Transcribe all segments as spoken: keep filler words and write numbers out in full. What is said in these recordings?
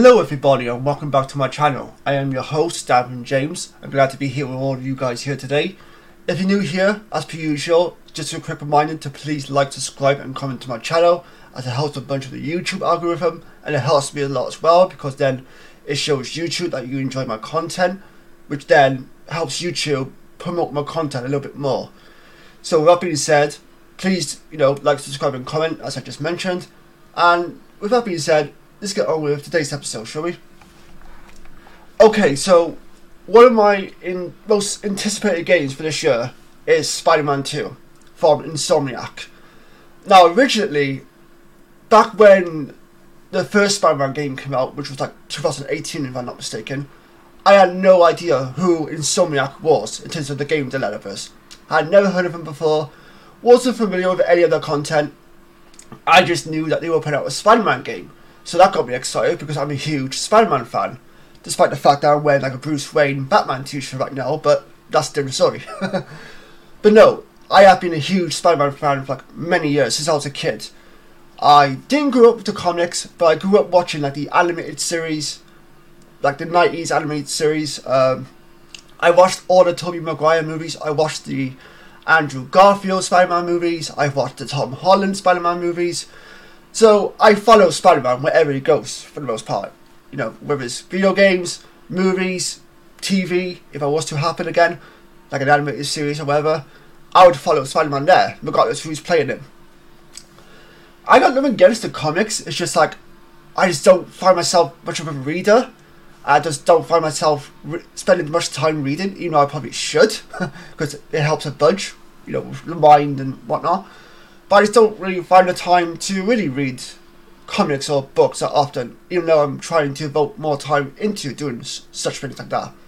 Hello everybody and welcome back to my channel. I am your host, Davin James. I'm glad to be here with all of you guys here today. If you're new here, as per usual, just a quick reminder to please like, subscribe and comment to my channel, as it helps a bunch of the YouTube algorithm, and it helps me a lot as well because then it shows YouTube that you enjoy my content, which then helps YouTube promote my content a little bit more. So with that being said, please, you know, like, subscribe and comment as I just mentioned. And with that being said, let's get on with today's episode, shall we? Okay, so one of my in most anticipated games for this year is Spider-Man two from Insomniac. Now, originally, back when the first Spider-Man game came out, which was like two thousand eighteen if I'm not mistaken, I had no idea who Insomniac was in terms of the game developers. I had never heard of them before, wasn't familiar with any of their content. I just knew that they were putting out a Spider-Man game. So that got me excited because I'm a huge Spider-Man fan, despite the fact that I'm wearing like a Bruce Wayne Batman t-shirt right now, but that's a different story. But no, I have been a huge Spider-Man fan for like many years, since I was a kid. I didn't grow up with the comics, but I grew up watching like the animated series, like the nineties animated series. Um, I watched all the Tobey Maguire movies, I watched the Andrew Garfield Spider-Man movies, I watched the Tom Holland Spider-Man movies. So I follow Spider-Man wherever he goes, for the most part. You know, whether it's video games, movies, T V, if I was to happen again, like an animated series or whatever, I would follow Spider-Man there, regardless of who's playing him. I got nothing against the comics, it's just like, I just don't find myself much of a reader. I just don't find myself re spending much time reading, even though I probably should, because it helps a bunch, you know, with the mind and whatnot. But I just don't really find the time to really read comics or books that often, even though I'm trying to devote more time into doing such things like that.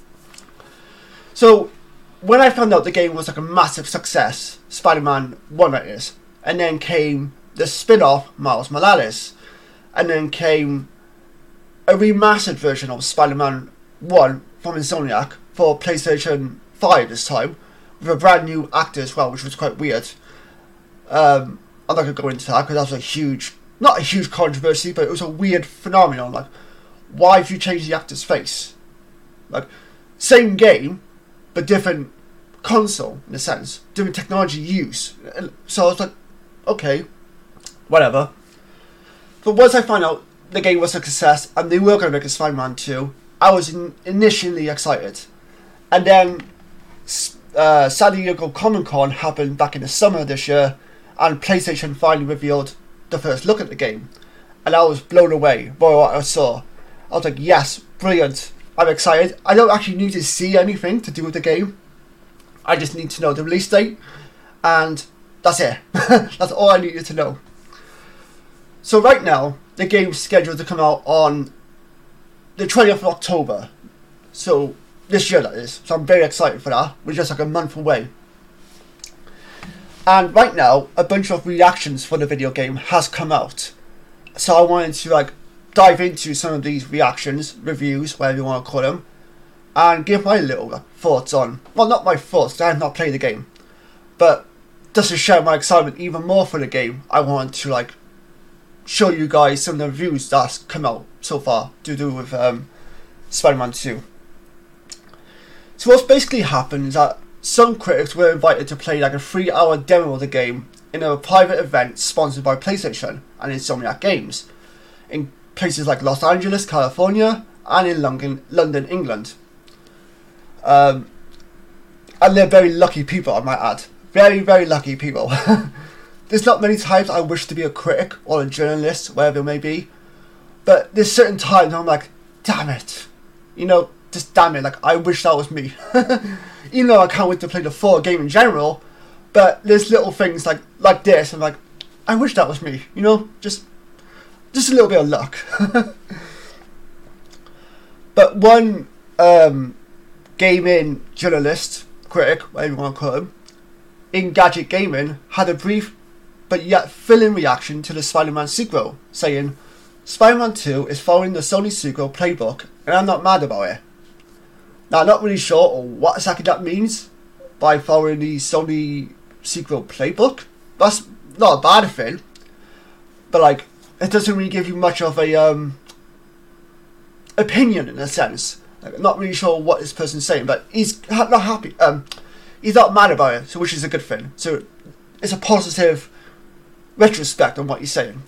So, when I found out the game was like a massive success, Spider-Man one that is, and then came the spin-off Miles Morales, and then came a remastered version of Spider-Man one from Insomniac for PlayStation five this time, with a brand new actor as well, which was quite weird. Um, I'm not going to go into that because that was a huge, not a huge controversy, but it was a weird phenomenon. Like, why have you changed the actor's face? Like, same game, but different console in a sense, different technology use. So I was like, okay, whatever. But once I found out the game was a success and they were going to make a Spider-Man two, I was in initially excited. And then uh, San Diego Comic Con happened back in the summer this year, and PlayStation finally revealed the first look at the game. And I was blown away by what I saw. I was like, yes, brilliant. I'm excited. I don't actually need to see anything to do with the game. I just need to know the release date. And that's it. That's all I needed to know. So right now, the game's scheduled to come out on the twentieth of October. So, this year that is. So I'm very excited for that. We're just like a month away. And right now, a bunch of reactions for the video game has come out. So I wanted to like dive into some of these reactions, reviews, whatever you want to call them, and give my little like, thoughts on, well, not my thoughts, I have not played the game, but just to share my excitement even more for the game, I wanted to like show you guys some of the reviews that's come out so far to do with um, Spider-Man two. So what's basically happened is that some critics were invited to play like a three hour demo of the game in a private event sponsored by PlayStation and Insomniac Games in places like Los Angeles, California, and in London, London England. Um, and they're very lucky people, I might add. Very, very lucky people. There's not many times I wish to be a critic or a journalist, wherever it may be, but there's certain times I'm like, damn it. You know, just damn it, like, I wish that was me. Even though I can't wait to play the full game in general, but there's little things like like this, I'm like, I wish that was me, you know, just just a little bit of luck. But one um, gaming journalist, critic, whatever you want to call him, Engadget Gaming, had a brief but yet filling reaction to the Spider-Man sequel, saying, Spider-Man two is following the Sony sequel playbook, and I'm not mad about it. Now, I'm not really sure what exactly that means by following the Sony sequel playbook. That's not a bad thing, but like, it doesn't really give you much of a um, opinion in a sense. Like, I'm not really sure what this person's saying, but he's ha- not happy. Um, he's not mad about it, so which is a good thing. So it's a positive retrospect on what he's saying.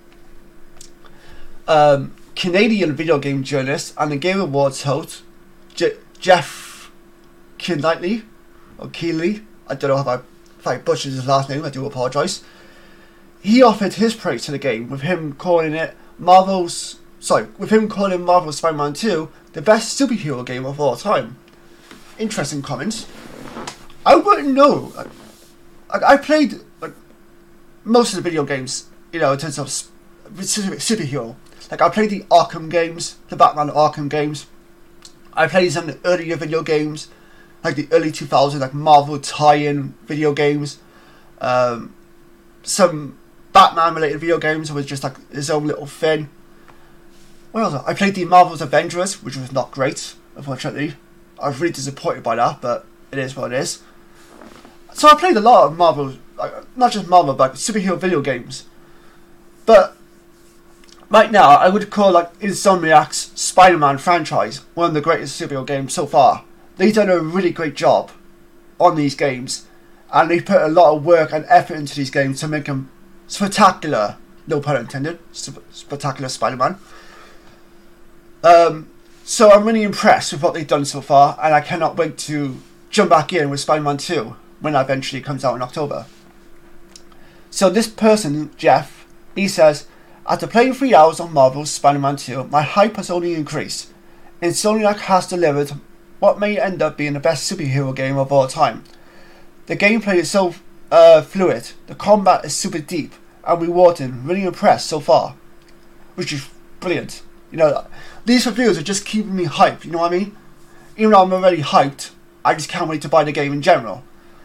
Um, Canadian video game journalist and the Game Awards host Je- Jeff Keighley or Keighley, I don't know if I, if I butchered his last name, I do apologise. He offered his praise to the game, with him calling it Marvel's sorry, with him calling Marvel's Spider-Man two the best superhero game of all time. Interesting comments. I wouldn't know. Like, I played like most of the video games, you know, in terms of superhero. Like, I played the Arkham games, the Batman Arkham games. I played some of the earlier video games, like the early two thousands, like Marvel tie-in video games. Um, some Batman-related video games was just like his own little thing. What else? I played the Marvel's Avengers, which was not great, unfortunately. I was really disappointed by that, but it is what it is. So I played a lot of Marvel, like, not just Marvel, but superhero video games. But right now, I would call like Insomniac's Spider-Man franchise one of the greatest superhero games so far. They've done a really great job on these games, and they put a lot of work and effort into these games to make them spectacular, no pun intended, spectacular Spider-Man. Um, so I'm really impressed with what they've done so far, and I cannot wait to jump back in with Spider-Man two when that eventually comes out in October. So this person, Jeff, he says, after playing three hours of Marvel's Spider-Man two, my hype has only increased. Insomniac has delivered what may end up being the best superhero game of all time. The gameplay is so uh, fluid, the combat is super deep and rewarding, really impressed so far. Which is brilliant. You know, these reviews are just keeping me hyped, you know what I mean? Even though I'm already hyped, I just can't wait to buy the game in general.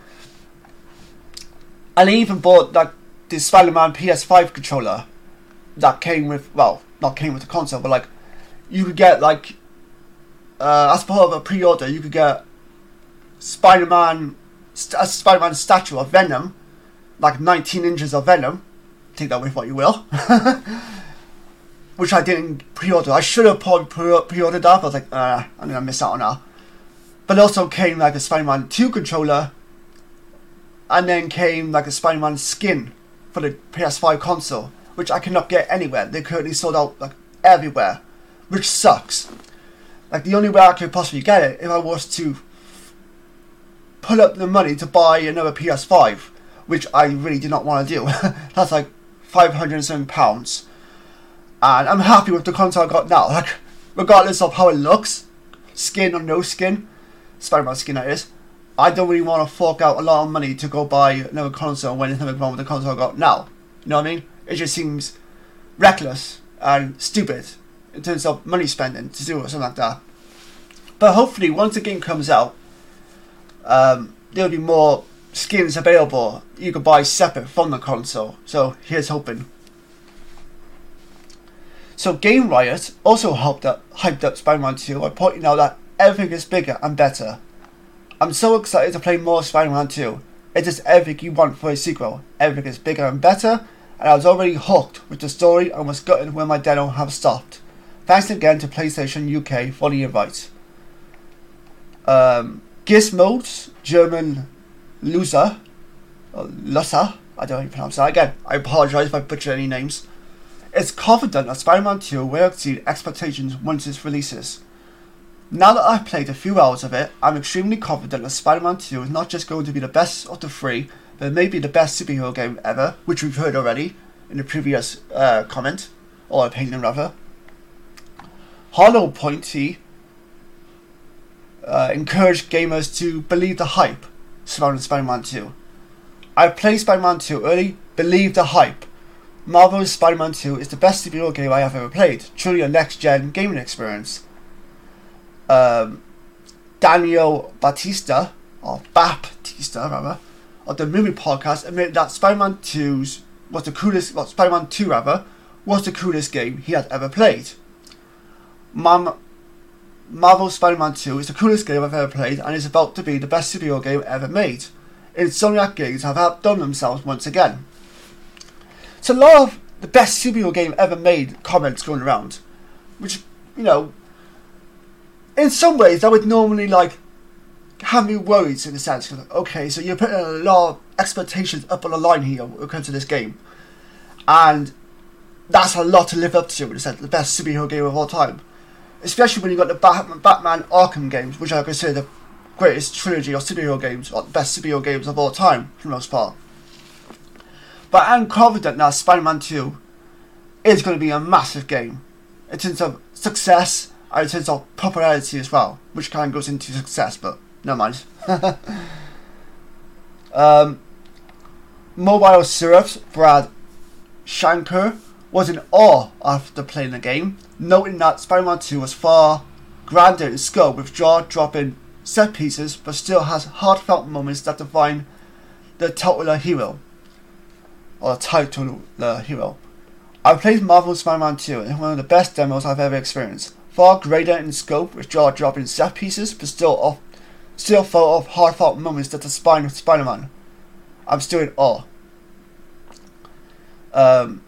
And I even bought like the Spider-Man P S five controller that came with, well, not came with the console, but like, you could get like, uh, as part of a pre-order, you could get Spider-Man, st- a Spider-Man statue of Venom, like nineteen inches of Venom, take that with what you will, which I didn't pre-order. I should have probably pre- pre-ordered that, but I was like, uh, I'm going to miss out on that. But it also came like a Spider-Man two controller, and then came like a Spider-Man skin for the P S five console, which I cannot get anywhere. They currently sold out like everywhere, which sucks. Like, the only way I could possibly get it if I was to put up the money to buy another P S five, which I really did not want to do. That's like five hundred and seven pounds. And I'm happy with the console I got now. Like, regardless of how it looks, skin or no skin, Spider-Man skin that is, I don't really want to fork out a lot of money to go buy another console when there's nothing wrong with the console I got now. You know what I mean? It just seems reckless and stupid in terms of money spending to do something like that. But hopefully, once the game comes out, um, there'll be more skins available you can buy separate from the console. So here's hoping. So Game Riot also helped up, hyped up Spider-Man two by pointing out that everything is bigger and better. I'm so excited to play more Spider-Man two. It is everything you want for a sequel. Everything is bigger and better, and I was already hooked with the story and was gutted when my demo have stopped. Thanks again to PlayStation U K for the invite. Um, Gizmo's German loser, or Lusser, I don't know how you pronounce that again. I apologise if I butcher any names. It's confident that Spider-Man two will exceed expectations once it releases. Now that I've played a few hours of it, I'm extremely confident that Spider-Man two is not just going to be the best of the three, but it may be the best superhero game ever, which we've heard already in the previous uh, comment, or opinion rather. Hollow Pointy uh, encouraged gamers to believe the hype surrounding Spider-Man two. I played Spider-Man two early, believe the hype. Marvel's Spider-Man two is the best superhero game I have ever played, truly a next-gen gaming experience. Um, Daniel Batista, or Baptista rather, of the movie podcast admitted that Spider-Man two's was the coolest, well, Spider-Man two rather, was the coolest game he had ever played. Mom, Marvel's Spider-Man two is the coolest game I've ever played and is about to be the best superhero game ever made. Insomniac Games have outdone themselves once again. It's a lot of the best superhero game ever made comments going around, which, you know, in some ways that would normally like have me worried in a sense. Okay, so you're putting a lot of expectations up on the line here when it comes to this game, and that's a lot to live up to in a sense. The best superhero game of all time, especially when you got the Batman, Batman Arkham games, which I consider the greatest trilogy of superhero games, or the best superhero games of all time for the most part. But I'm confident that Spider-Man two is going to be a massive game in terms of success and in terms of popularity as well, which kind of goes into success, but never mind. um, Mobile Syrup's Brad Shanker was in awe after playing the game, noting that Spider-Man two was far grander in scope with jaw-dropping set pieces, but still has heartfelt moments that define the titular hero. Or the titular hero. I played Marvel's Spider-Man two, and it's one of the best demos I've ever experienced. Far greater in scope with jaw-dropping set pieces, but still off, still full of heartfelt moments that define Spider-Man. I'm still in awe. Um,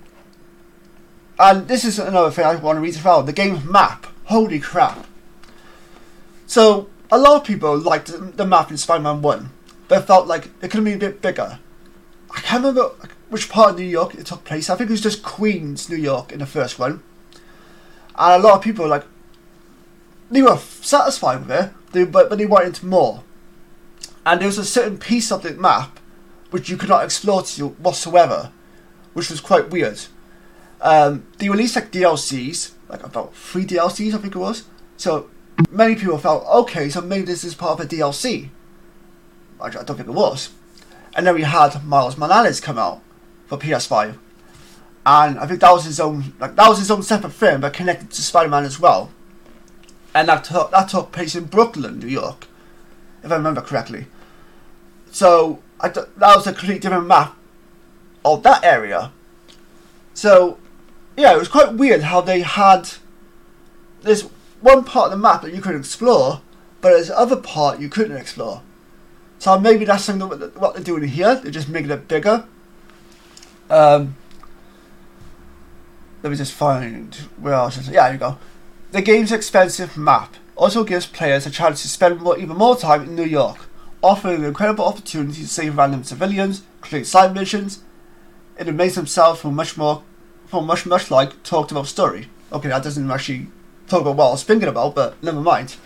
and this is another thing I want to read as well. The game's map. Holy crap. So, a lot of people liked the map in Spider-Man one, but it felt like it could have been a bit bigger. I can't remember which part of New York it took place. I think it was just Queens, New York in the first one. And a lot of people, like, they were satisfied with it, they, but, but they wanted more. And there was a certain piece of the map which you could not explore to whatsoever, which was quite weird. Um, they released like D L Cs, like about three D L Cs I think it was. So many people felt, okay, so maybe this is part of a D L C. I don't think it was. And then we had Miles Morales come out for P S five, and I think that was his own, like that was his own separate film, but connected to Spider-Man as well. And that took that took place in Brooklyn, New York, if I remember correctly. So I th- that was a completely different map of that area. So yeah, it was quite weird how they had this one part of the map that you could explore, but there's other part you couldn't explore. So maybe that's something that what they're doing here. They're just making it bigger. Um, let me just find where else. Is it? Yeah, here you go. The game's expensive map also gives players a chance to spend more, even more time in New York, offering an incredible opportunity to save random civilians, complete side missions. It makes themselves feel much more, feel much much like talked about story. Okay, that doesn't actually talk about what I was thinking about, but never mind.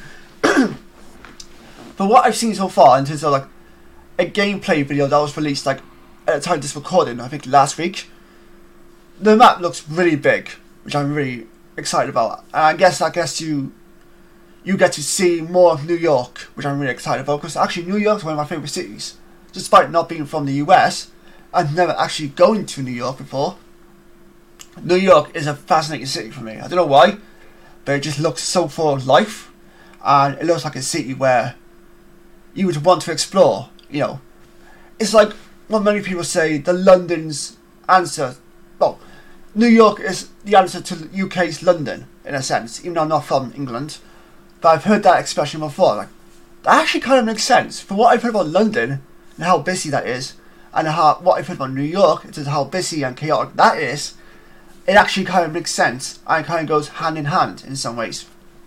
But what I've seen so far in terms of like a gameplay video that was released like at the time of this recording, I think last week, the map looks really big, which I'm really excited about. And I guess I guess you you get to see more of New York, which I'm really excited about, because actually New York's one of my favourite cities. Despite not being from the U S, I've never actually gone to New York before. New York is a fascinating city for me. I don't know why, but it just looks so full of life, and it looks like a city where you would want to explore. You know, it's like what many people say, the London's answer. Well, New York is the answer to the U K's London in a sense, even though I'm not from England. But I've heard that expression before. Like, that actually kind of makes sense. For what I've heard about London and how busy that is, and how what I've heard about New York and how busy and chaotic that is, it actually kind of makes sense and kind of goes hand in hand in some ways.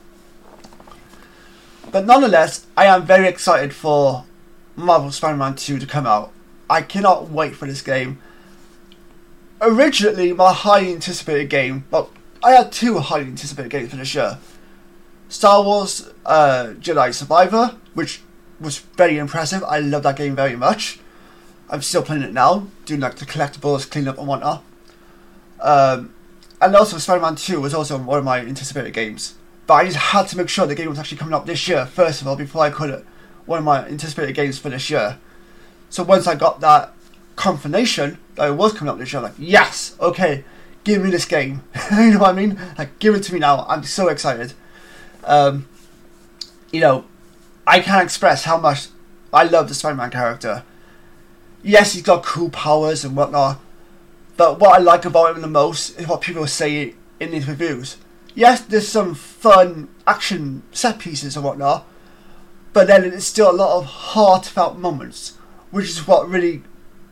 But nonetheless, I am very excited for Marvel Spider-Man two to come out. I cannot wait for this game. Originally, my highly anticipated game, well, I had two highly anticipated games for this year. Star Wars uh, Jedi Survivor, which was very impressive. I love that game very much. I'm still playing it now, doing like the collectibles, cleanup and whatnot. Um, and also Spider-Man two was also one of my anticipated games. But I just had to make sure the game was actually coming up this year, first of all, before I could one of my anticipated games for this year. So once I got that confirmation that it was coming up this year, I'm like, yes, okay, give me this game. You know what I mean? Like, give it to me now. I'm so excited. Um, you know, I can't express how much I love the Spider-Man character. Yes, he's got cool powers and whatnot, but what I like about him the most is what people say in these reviews. Yes, there's some fun action set pieces and whatnot, but then it's still a lot of heartfelt moments, which is what really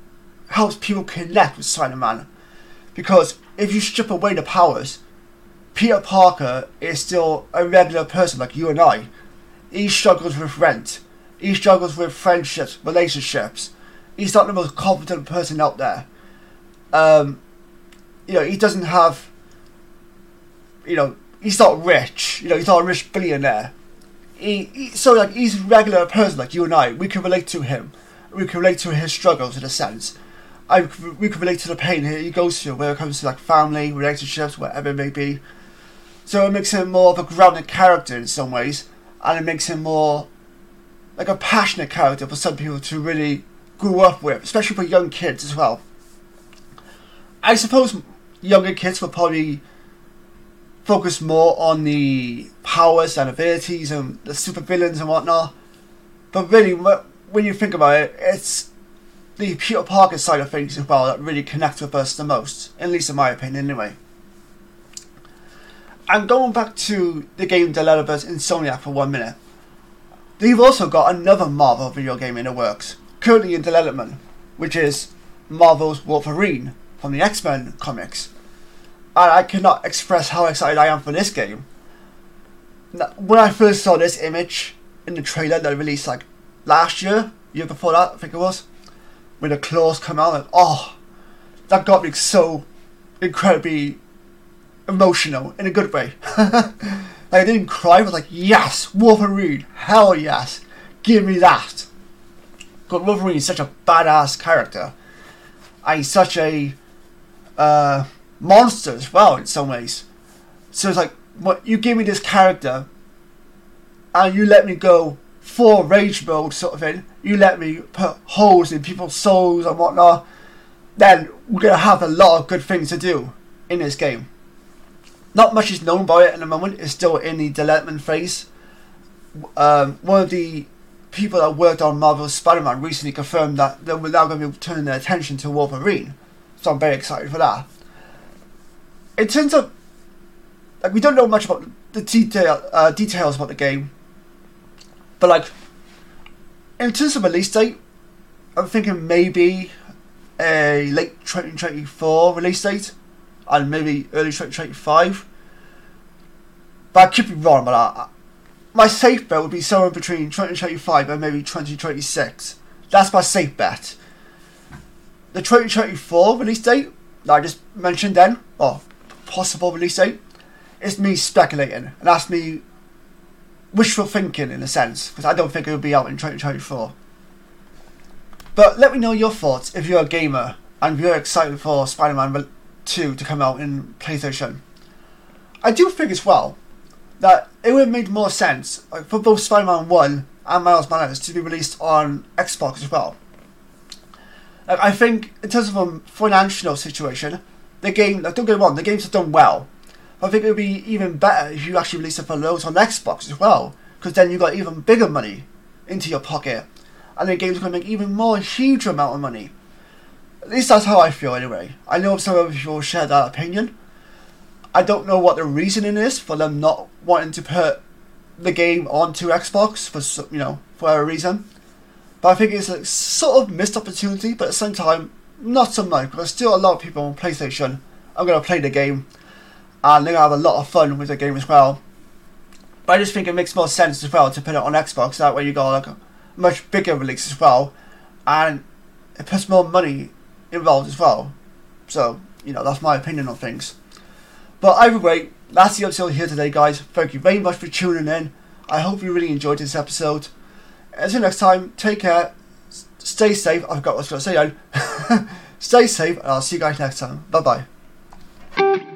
helps people connect with Spider-Man. Because if you strip away the powers, Peter Parker is still a regular person like you and I. He struggles with rent. He struggles with friendships, relationships. He's not the most confident person out there. Um, you know, he doesn't have, you know, he's not rich. You know, he's not a rich billionaire. He, he so like he's a regular person like you and I. We can relate to him. We can relate to his struggles in a sense. I we can relate to the pain he goes through when it comes to like family, relationships, whatever it may be. So it makes him more of a grounded character in some ways, and it makes him more like a passionate character for some people to really grow up with, especially for young kids as well. I suppose younger kids will probably focus more on the powers and abilities and the supervillains and whatnot. But really, when you think about it, it's the Peter Parker side of things as well that really connects with us the most, at least in my opinion anyway. And going back to the game developers Insomniac for one minute, they've also got another Marvel video game in the works, currently in development, which is Marvel's Wolverine from the X-Men comics. And I cannot express how excited I am for this game. When I first saw this image in the trailer that released like last year, year before that, I think it was, when the claws come out, like, oh, that got me so incredibly emotional in a good way. Like, I didn't cry, I was like, yes, Wolverine, hell yes, give me that. Because Wolverine is such a badass character. And he's such a uh, monster as well in some ways. So it's like, what, you give me this character and you let me go full rage mode sort of thing, you let me put holes in people's souls and whatnot, then we're going to have a lot of good things to do in this game. Not much is known about it at the moment. It's still in the development phase. Um, one of the people that worked on Marvel's Spider-Man recently confirmed that they were now going to be turning their attention to Wolverine. So I'm very excited for that. In terms of, like, we don't know much about the detail, uh, details about the game. But like, in terms of release date, I'm thinking maybe a late twenty twenty-four release date. And maybe early twenty twenty-five. But I could be wrong about that. My safe bet would be somewhere between twenty twenty-five and maybe twenty twenty-six. That's my safe bet. The twenty twenty-four release date that I just mentioned then, or possible release date, is me speculating. And that's me wishful thinking in a sense, because I don't think it will be out in twenty twenty-four. But let me know your thoughts if you're a gamer and you're excited for Spider-Man two to come out in PlayStation. I do think as well that it would have made more sense, like, for both Spider-Man one and Miles Morales to be released on Xbox as well. Like, I think in terms of a financial situation, the game, like, don't get me wrong, the games have done well. But I think it would be even better if you actually released it for loads on Xbox as well, because then you got even bigger money into your pocket, and the game's going to make even more huge amount of money. At least that's how I feel anyway. I know some other people share that opinion. I don't know what the reasoning is for them not wanting to put the game onto Xbox for, you know, for a reason. But I think it's a sort of missed opportunity, but at the same time, not so much, because still a lot of people on PlayStation are going to play the game and they're going to have a lot of fun with the game as well. But I just think it makes more sense as well to put it on Xbox. That way you got like a much bigger release as well, and it puts more money involved as well. So, you know, that's my opinion on things. But either way, that's the episode here today, guys. Thank you very much for tuning in. I hope you really enjoyed this episode. Until next time, take care, stay safe. I forgot what I was going to say then. Stay safe, and I'll see you guys next time. Bye bye.